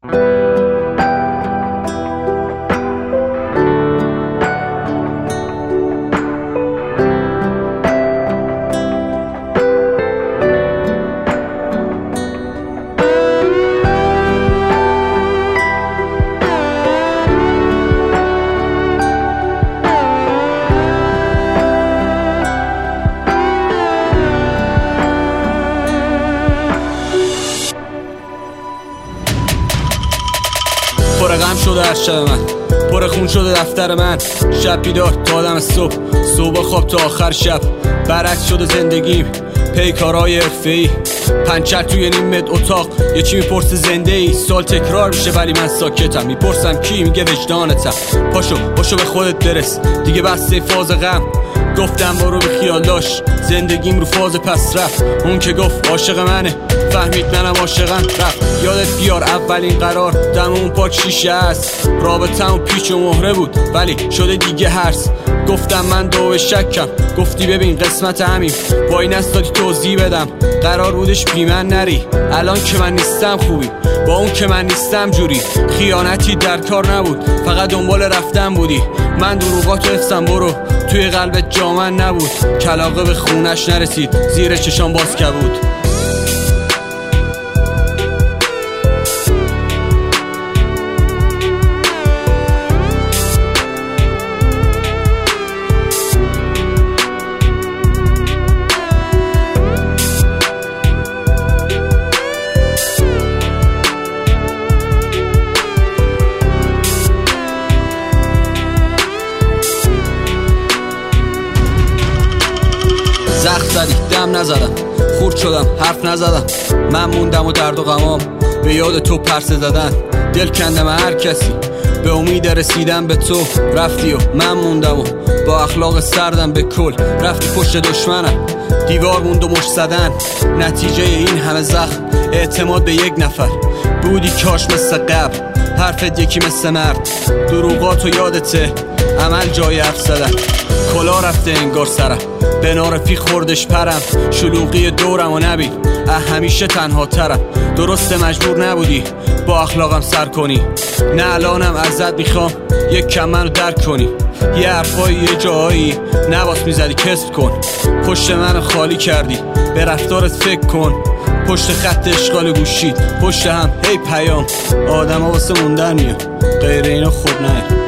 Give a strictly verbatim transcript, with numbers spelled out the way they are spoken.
پر غم شده هر شب من، پر خون شده دفتر من. شب بیدار تا دم صبح، صبح خواب تا آخر شب. برعکس شده زندگیم، پیکارای حرفه‌ای. پنچر توی نیمت اتاق، یکی میپرسه زنده ای. سال تکرار میشه ولی من ساکتم. میپرسم کی؟ میگه وجدانتم. پاشو پاشو به خودت برس، دیگه بسته فاز غم. گفتم برو به خیالاش، زندگیم رو فاز پس رفت. اون که گفت عاشق منه، فهمید منم عاشقم. رفت یادت بیار اولین قرار، دم اون پاک شیشه است. رابطه‌مون پیچ و مهره بود ولی شده دیگه هرس. گفتم من دو شکم، گفتی ببین قسمت همیم. وای نستادی توضیح بدم، قرار بودش بی من نری. الان که من نیستم خوبی، با اون که من نیستم جوری. خیانتی در کار نبود، فقط دنبال رفتن بودی. من دروغاتو حفظم، برو توی قلبت جا من نبود. کلاغه به خونش نرسید، زیر چشام باز کبود. زخم زدی دم نزدم، خورد شدم حرف نزدم. من موندم و درد و غمام به یاد تو پرسه زدن. دل کندم هر کسی به امید رسیدن به تو. رفتی و من موندم و با اخلاق سردم به کل. رفتی پشت دشمنم، دیوار موند و مشت زدن. نتیجه این همه زخم اعتماد به یک نفر. بودی کاش مثل قبل، حرفت یکی مثل مرد. دروغاتو یادته، عمل جای حرف زدن. کلا رفته انگار سرم، به نارفی خوردش پرم. شلوغی دورم و نبین، همیشه تنها ترم. درسته مجبور نبودی با اخلاقم سر کنی. نه الانم ازت میخوام یک کم منو درک کنی. یه حرفایی یه جایی نواس میزدی کسب کن. پشت منو خالی کردی، به رفتارت فکر کن. پشت خط اشغال گوشید، پشت هم هی پیام. آدم ها واسه موندن میان، غیر اینا خود نه.